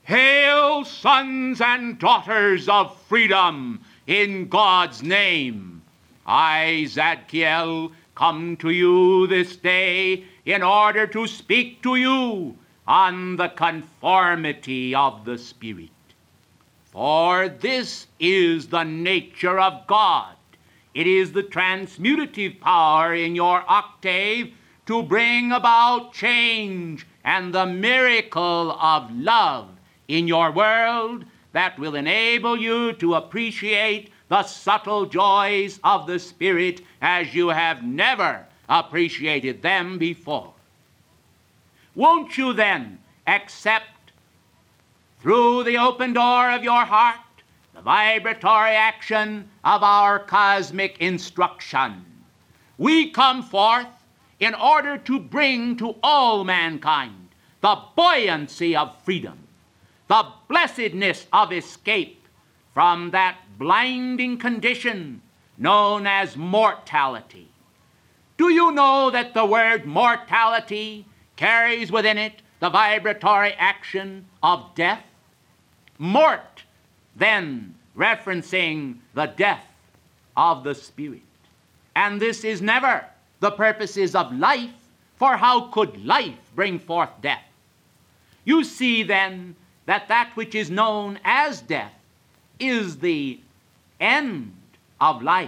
Hail, sons and daughters of freedom, in God's name. I, Zadkiel, come to you this day in order to speak to you on the conformity of the Spirit. For this is the nature of God. It is the transmutative power in your octave to bring about change and the miracle of love in your world that will enable you to appreciate the subtle joys of the Spirit as you have never appreciated them before. Won't you then accept through the open door of your heart the vibratory action of our cosmic instruction? We come forth in order to bring to all mankind the buoyancy of freedom, the blessedness of escape from that blinding condition known as mortality. Do you know that the word mortality carries within it the vibratory action of death? Mort, then, referencing the death of the Spirit. And this is never the purposes of life, for how could life bring forth death? You see, then, that which is known as death is the end of life,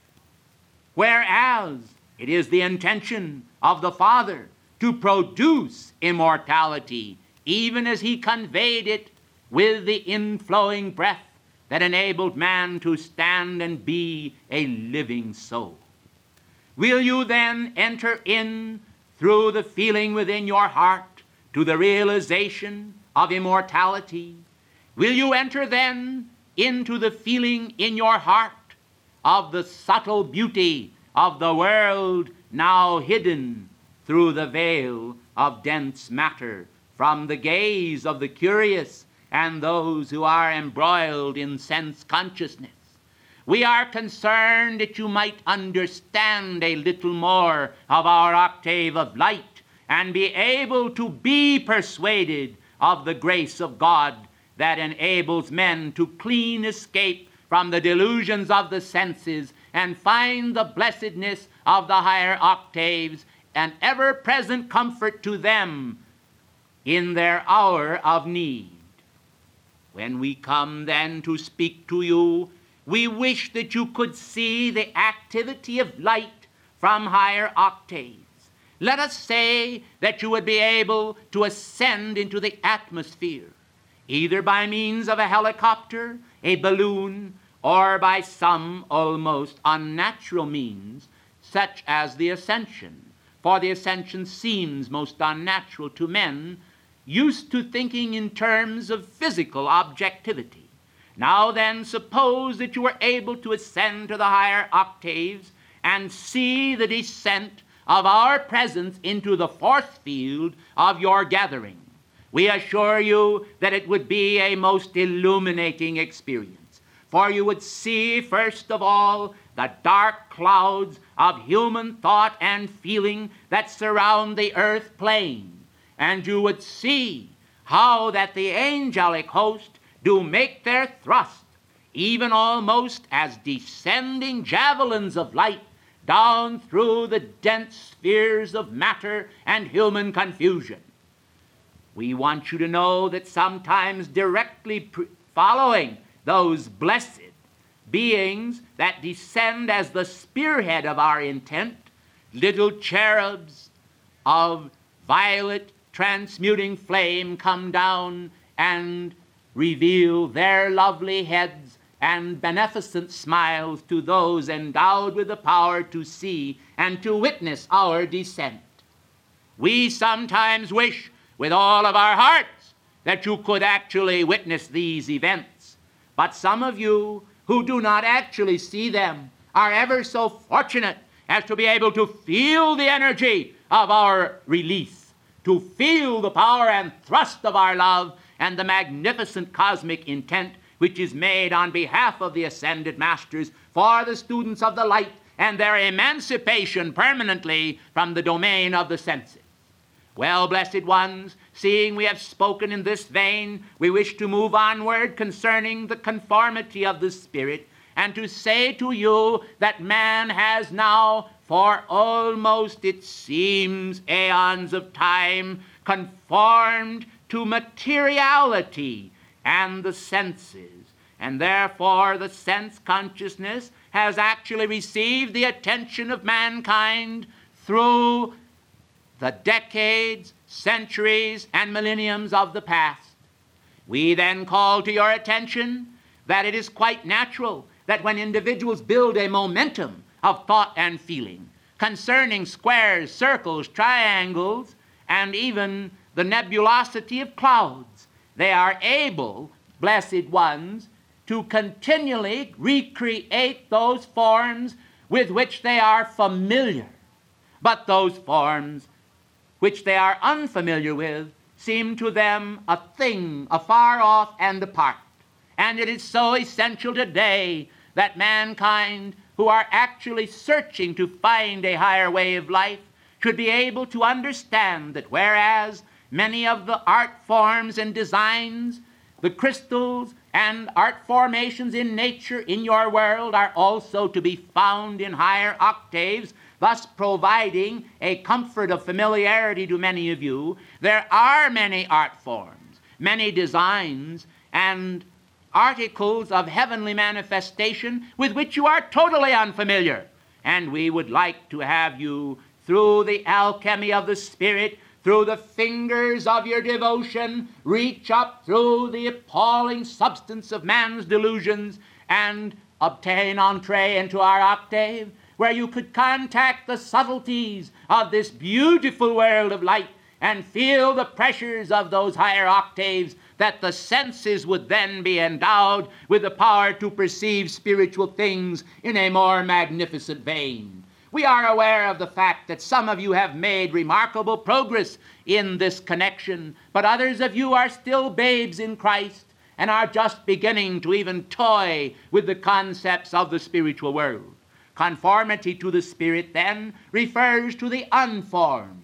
whereas it is the intention of the Father to produce immortality, even as he conveyed it with the inflowing breath that enabled man to stand and be a living soul. Will you then enter in through the feeling within your heart to the realization of immortality? Will you enter then into the feeling in your heart of the subtle beauty of the world now hidden through the veil of dense matter from the gaze of the curious and those who are embroiled in sense consciousness? We are concerned that you might understand a little more of our octave of light and be able to be persuaded of the grace of God that enables men to clean escape from the delusions of the senses and find the blessedness of the higher octaves and ever-present comfort to them in their hour of need. When we come then to speak to you, we wish that you could see the activity of light from higher octaves. Let us say that you would be able to ascend into the atmosphere, either by means of a helicopter, a balloon, or by some almost unnatural means, such as the ascension. For the ascension seems most unnatural to men used to thinking in terms of physical objectivity. Now then, suppose that you were able to ascend to the higher octaves and see the descent of our presence into the force field of your gathering. We assure you that it would be a most illuminating experience, for you would see, first of all, the dark clouds of human thought and feeling that surround the earth plane, and you would see how that the angelic host do make their thrust, even almost as descending javelins of light down through the dense spheres of matter and human confusion. We want you to know that sometimes directly following those blessed beings that descend as the spearhead of our intent, little cherubs of violet transmuting flame come down and reveal their lovely heads and beneficent smiles to those endowed with the power to see and to witness our descent. We sometimes wish with all of our hearts that you could actually witness these events, but some of you who do not actually see them are ever so fortunate as to be able to feel the energy of our release, to feel the power and thrust of our love and the magnificent cosmic intent which is made on behalf of the ascended masters for the students of the light and their emancipation permanently from the domain of the senses. Well, blessed ones, seeing we have spoken in this vein, we wish to move onward concerning the conformity of the Spirit, and to say to you that man has now, for almost, it seems, aeons of time, conformed to materiality and the senses, and therefore the sense consciousness has actually received the attention of mankind through the decades, centuries, and millenniums of the past. We then call to your attention that it is quite natural that when individuals build a momentum of thought and feeling concerning squares, circles, triangles, and even the nebulosity of clouds, they are able, blessed ones, to continually recreate those forms with which they are familiar. But those forms which they are unfamiliar with seem to them a thing afar off and apart. And it is so essential today that mankind, who are actually searching to find a higher way of life, should be able to understand that whereas many of the art forms and designs, the crystals and art formations in nature in your world are also to be found in higher octaves, thus providing a comfort of familiarity to many of you, there are many art forms, many designs, and articles of heavenly manifestation with which you are totally unfamiliar. And we would like to have you, through the alchemy of the Spirit, through the fingers of your devotion, reach up through the appalling substance of man's delusions and obtain entree into our octave, where you could contact the subtleties of this beautiful world of light and feel the pressures of those higher octaves, that the senses would then be endowed with the power to perceive spiritual things in a more magnificent vein. We are aware of the fact that some of you have made remarkable progress in this connection, but others of you are still babes in Christ and are just beginning to even toy with the concepts of the spiritual world. Conformity to the Spirit, then, refers to the unformed,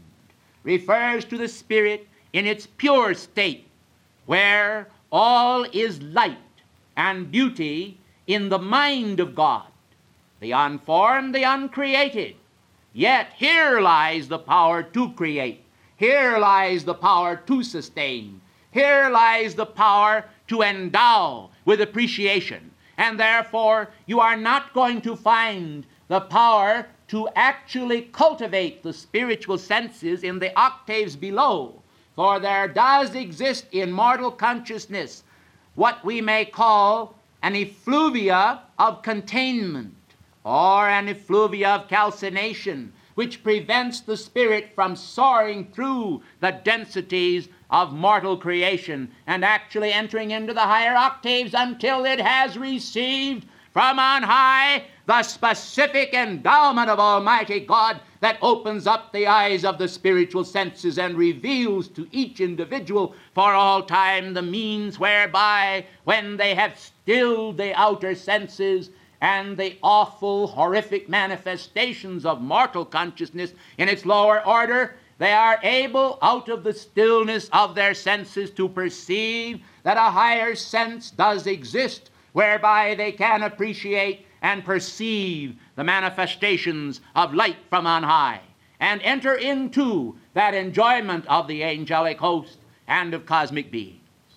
refers to the Spirit in its pure state, where all is light and beauty in the mind of God, the unformed, the uncreated. Yet here lies the power to create. Here lies the power to sustain. Here lies the power to endow with appreciation. And therefore, you are not going to find the power to actually cultivate the spiritual senses in the octaves below. For there does exist in mortal consciousness what we may call an effluvia of containment, or an effluvia of calcination, which prevents the spirit from soaring through the densities of mortal creation and actually entering into the higher octaves until it has received from on high the specific endowment of Almighty God that opens up the eyes of the spiritual senses and reveals to each individual for all time the means whereby, when they have stilled the outer senses and the awful, horrific manifestations of mortal consciousness in its lower order, they are able, out of the stillness of their senses, to perceive that a higher sense does exist, whereby they can appreciate and perceive the manifestations of light from on high, and enter into that enjoyment of the angelic host and of cosmic beings.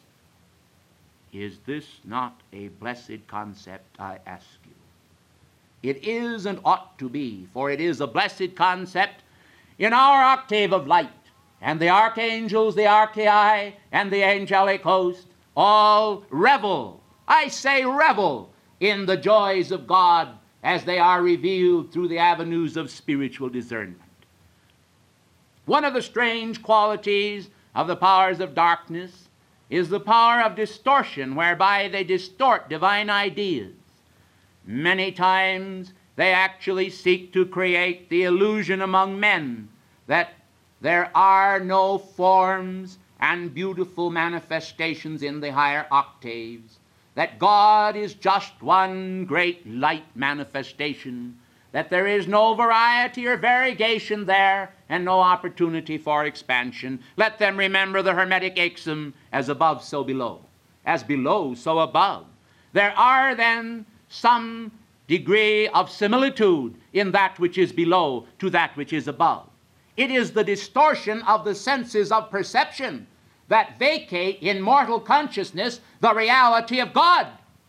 Is this not a blessed concept, I ask you? It is and ought to be, for it is a blessed concept in our octave of light, and the archangels, the archai, and the angelic host all revel, I say revel, in the joys of God as they are revealed through the avenues of spiritual discernment. One of the strange qualities of the powers of darkness is the power of distortion, whereby they distort divine ideas. Many times they actually seek to create the illusion among men that there are no forms and beautiful manifestations in the higher octaves, that God is just one great light manifestation, that there is no variety or variegation there and no opportunity for expansion. Let them remember the Hermetic axiom, as above, so below. As below, so above. There are then some degree of similitude in that which is below to that which is above. It is the distortion of the senses of perception that vacate in mortal consciousness the reality of God.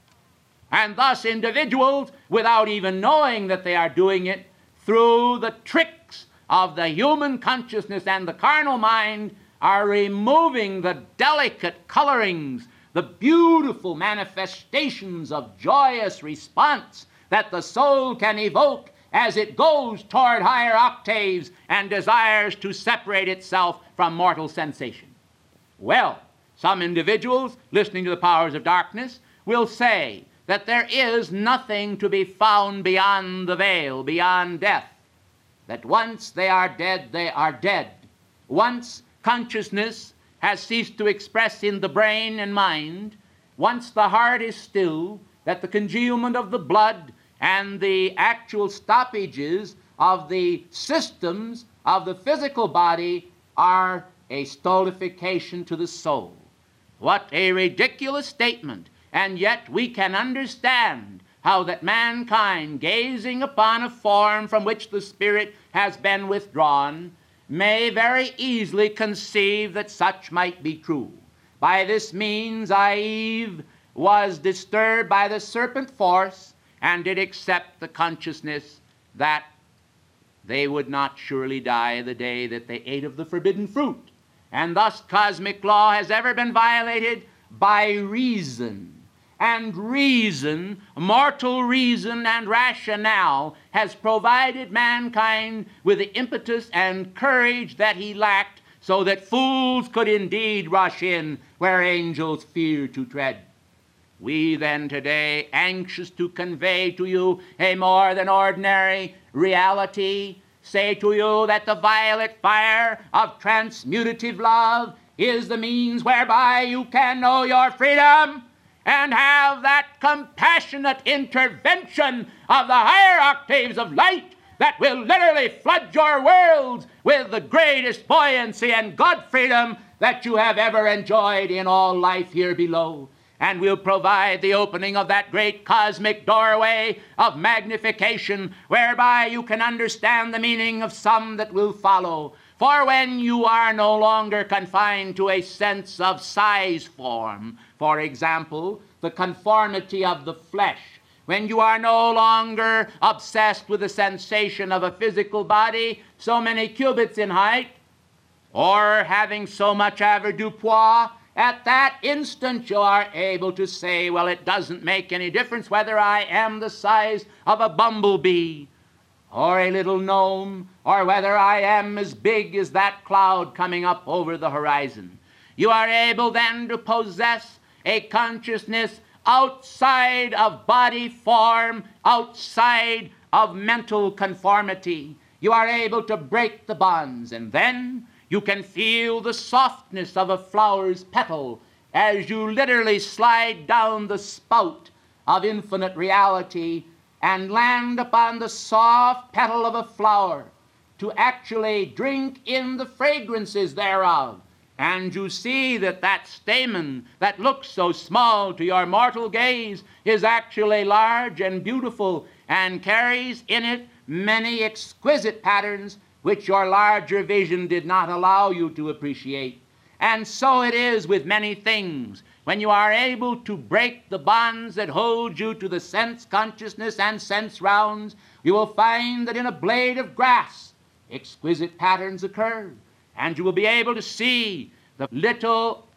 And thus individuals, without even knowing that they are doing it, through the tricks of the human consciousness and the carnal mind, are removing the delicate colorings, the beautiful manifestations of joyous response that the soul can evoke as it goes toward higher octaves and desires to separate itself from mortal sensation. Well, some individuals, listening to the powers of darkness, will say that there is nothing to be found beyond the veil, beyond death, that once they are dead, they are dead. Once consciousness has ceased to express in the brain and mind, once the heart is still, that the congealment of the blood and the actual stoppages of the systems of the physical body are a stultification to the soul. What a ridiculous statement! And yet we can understand how that mankind, gazing upon a form from which the spirit has been withdrawn, may very easily conceive that such might be true. By this means Eve was disturbed by the serpent force and did accept the consciousness that they would not surely die the day that they ate of the forbidden fruit. And thus cosmic law has ever been violated by reason. And reason, mortal reason and rationale, has provided mankind with the impetus and courage that he lacked, so that fools could indeed rush in where angels fear to tread. We then today, anxious to convey to you a more than ordinary reality, say to you that the violet fire of transmutative love is the means whereby you can know your freedom and have that compassionate intervention of the higher octaves of light that will literally flood your worlds with the greatest buoyancy and God-freedom that you have ever enjoyed in all life here below. And will provide the opening of that great cosmic doorway of magnification whereby you can understand the meaning of some that will follow. For when you are no longer confined to a sense of size form, for example, the conformity of the flesh, when you are no longer obsessed with the sensation of a physical body so many cubits in height, or having so much avoirdupois, at that instant you are able to say, well, it doesn't make any difference whether I am the size of a bumblebee or a little gnome, or whether I am as big as that cloud coming up over the horizon. You are able then to possess a consciousness outside of body form, outside of mental conformity. You are able to break the bonds, and then you can feel the softness of a flower's petal as you literally slide down the spout of infinite reality and land upon the soft petal of a flower to actually drink in the fragrances thereof. And you see that that stamen that looks so small to your mortal gaze is actually large and beautiful and carries in it many exquisite patterns which your larger vision did not allow you to appreciate. And so it is with many things. When you are able to break the bonds that hold you to the sense consciousness and sense rounds, you will find that in a blade of grass, exquisite patterns occur. And you will be able to see the little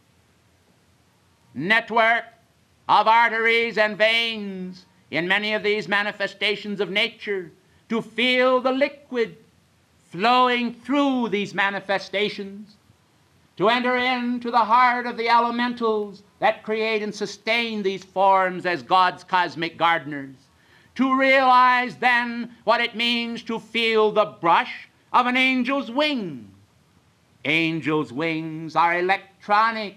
network of arteries and veins in many of these manifestations of nature, to feel the liquid flowing through these manifestations, to enter into the heart of the elementals that create and sustain these forms as God's cosmic gardeners, to realize then what it means to feel the brush of an angel's wing. Angels' wings are electronic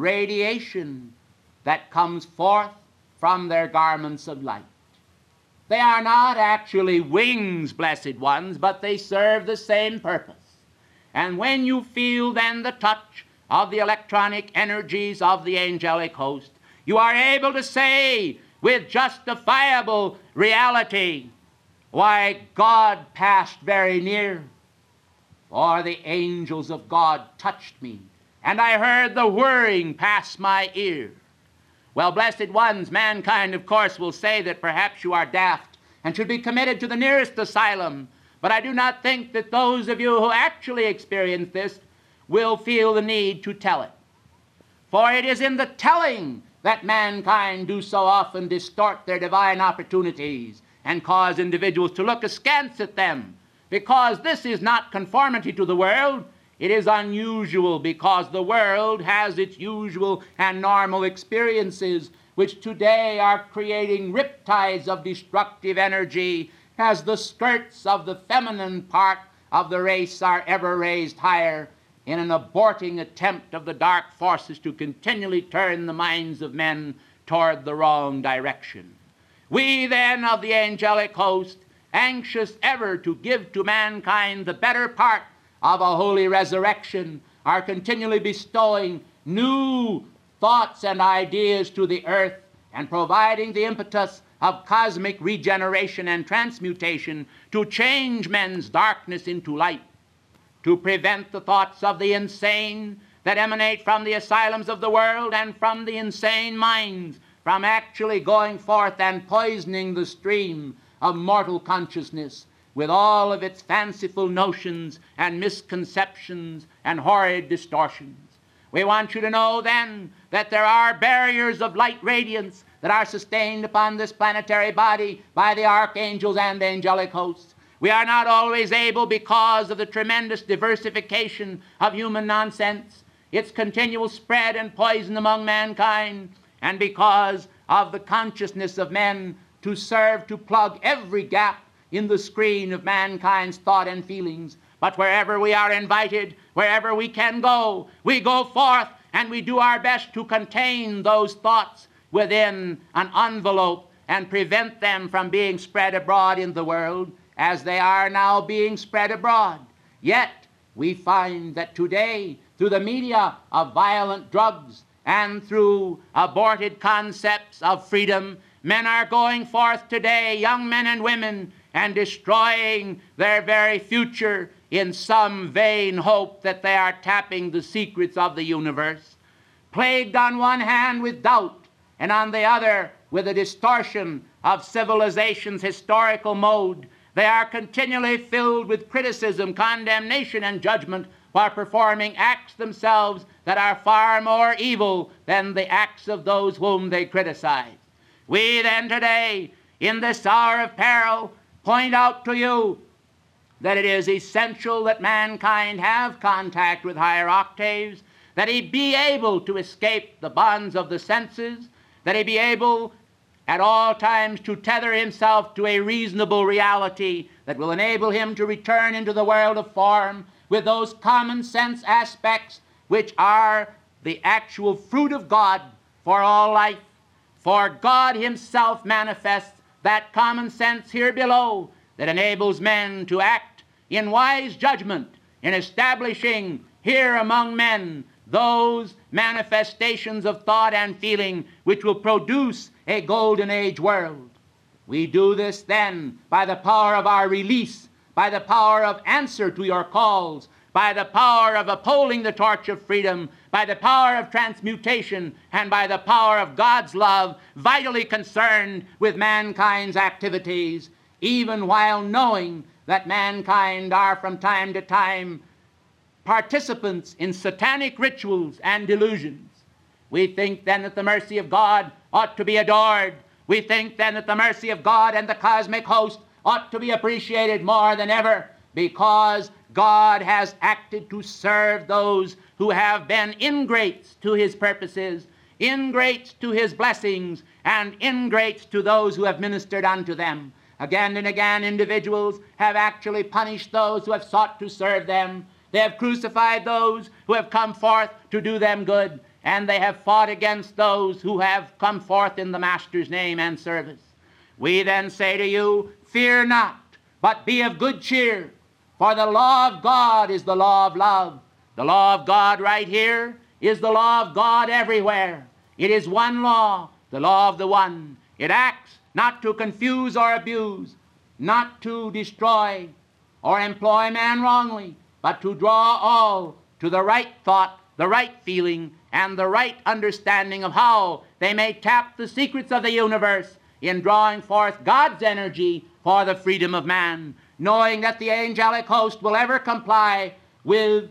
radiation that comes forth from their garments of light. They are not actually wings, blessed ones, but they serve the same purpose. And when you feel then the touch of the electronic energies of the angelic host, you are able to say with justifiable reality, why, God passed very near, for the angels of God touched me, and I heard the whirring pass my ear. Well, blessed ones, mankind, of course, will say that perhaps you are daft and should be committed to the nearest asylum, but I do not think that those of you who actually experience this will feel the need to tell it. For it is in the telling that mankind do so often distort their divine opportunities and cause individuals to look askance at them, because this is not conformity to the world. It is unusual, because the world has its usual and normal experiences, which today are creating riptides of destructive energy, as the skirts of the feminine part of the race are ever raised higher in an aborting attempt of the dark forces to continually turn the minds of men toward the wrong direction. We then of the angelic host, anxious ever to give to mankind the better part of a holy resurrection, are continually bestowing new thoughts and ideas to the earth and providing the impetus of cosmic regeneration and transmutation to change men's darkness into light, to prevent the thoughts of the insane that emanate from the asylums of the world and from the insane minds from actually going forth and poisoning the stream of mortal consciousness with all of its fanciful notions and misconceptions and horrid distortions. We want you to know then that there are barriers of light radiance that are sustained upon this planetary body by the archangels and angelic hosts. We are not always able, because of the tremendous diversification of human nonsense, its continual spread and poison among mankind, and because of the consciousness of men, to serve to plug every gap in the screen of mankind's thought and feelings. But wherever we are invited, wherever we can go, we go forth and we do our best to contain those thoughts within an envelope and prevent them from being spread abroad in the world as they are now being spread abroad. Yet we find that today, through the media of violent drugs and through aborted concepts of freedom, men are going forth today, young men and women, and destroying their very future in some vain hope that they are tapping the secrets of the universe. Plagued on one hand with doubt, and on the other with a distortion of civilization's historical mode, they are continually filled with criticism, condemnation, and judgment, while performing acts themselves that are far more evil than the acts of those whom they criticize. We then today, in this hour of peril, point out to you that it is essential that mankind have contact with higher octaves, that he be able to escape the bonds of the senses, that he be able at all times to tether himself to a reasonable reality that will enable him to return into the world of form with those common sense aspects which are the actual fruit of God for all life. For God himself manifests that common sense here below that enables men to act in wise judgment in establishing here among men those manifestations of thought and feeling which will produce a golden age world. We do this then by the power of our release, by the power of answer to your calls, by the power of upholding the torch of freedom, by the power of transmutation, and by the power of God's love, vitally concerned with mankind's activities, even while knowing that mankind are from time to time participants in satanic rituals and delusions. We think then that the mercy of God ought to be adored. We think then that the mercy of God and the cosmic host ought to be appreciated more than ever, because God has acted to serve those who have been ingrates to his purposes, ingrates to his blessings, and ingrates to those who have ministered unto them. Again and again, individuals have actually punished those who have sought to serve them. They have crucified those who have come forth to do them good, and they have fought against those who have come forth in the Master's name and service. We then say to you, fear not, but be of good cheer, for the law of God is the law of love. The law of God right here is the law of God everywhere. It is one law, the law of the one. It acts not to confuse or abuse, not to destroy or employ man wrongly, but to draw all to the right thought, the right feeling, and the right understanding of how they may tap the secrets of the universe in drawing forth God's energy for the freedom of man, knowing that the angelic host will ever comply with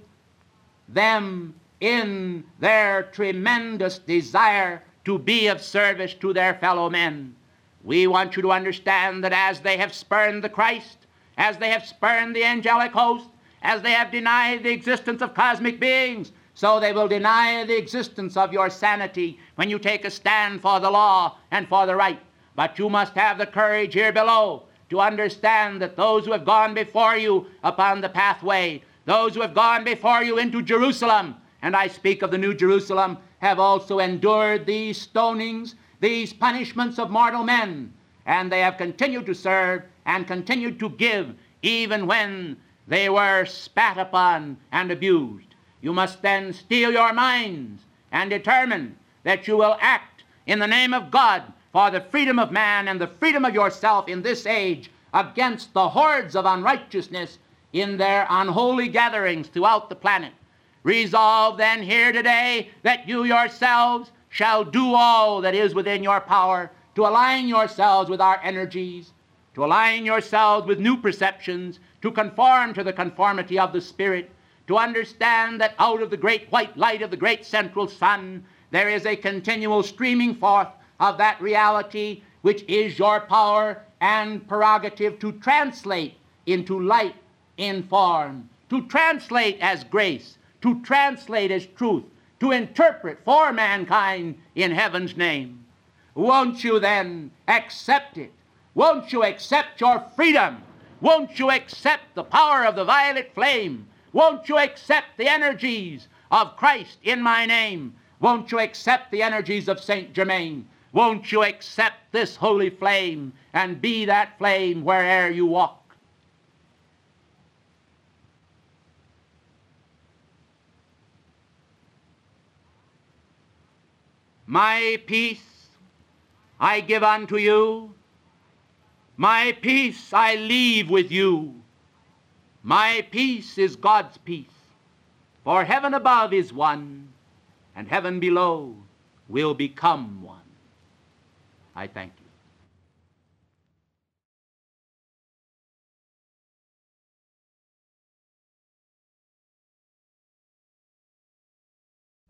them in their tremendous desire to be of service to their fellow men. We want you to understand that as they have spurned the Christ, as they have spurned the angelic host, as they have denied the existence of cosmic beings, so they will deny the existence of your sanity when you take a stand for the law and for the right. But you must have the courage here below to understand that those who have gone before you upon the pathway, those who have gone before you into Jerusalem, and I speak of the New Jerusalem, have also endured these stonings, these punishments of mortal men, and they have continued to serve and continued to give even when they were spat upon and abused. You must then steel your minds and determine that you will act in the name of God for the freedom of man and the freedom of yourself in this age against the hordes of unrighteousness in their unholy gatherings throughout the planet. Resolve then here today that you yourselves shall do all that is within your power to align yourselves with our energies, to align yourselves with new perceptions, to conform to the conformity of the Spirit, to understand that out of the great white light of the great central sun there is a continual streaming forth of that reality which is your power and prerogative to translate into light in form, to translate as grace, to translate as truth, to interpret for mankind in heaven's name. Won't you then accept it? Won't you accept your freedom? Won't you accept the power of the violet flame? Won't you accept the energies of Christ in my name? Won't you accept the energies of Saint Germain? Won't you accept this holy flame and be that flame where'er you walk? My peace I give unto you. My peace I leave with you. My peace is God's peace. For heaven above is one, and heaven below will become one. I thank you.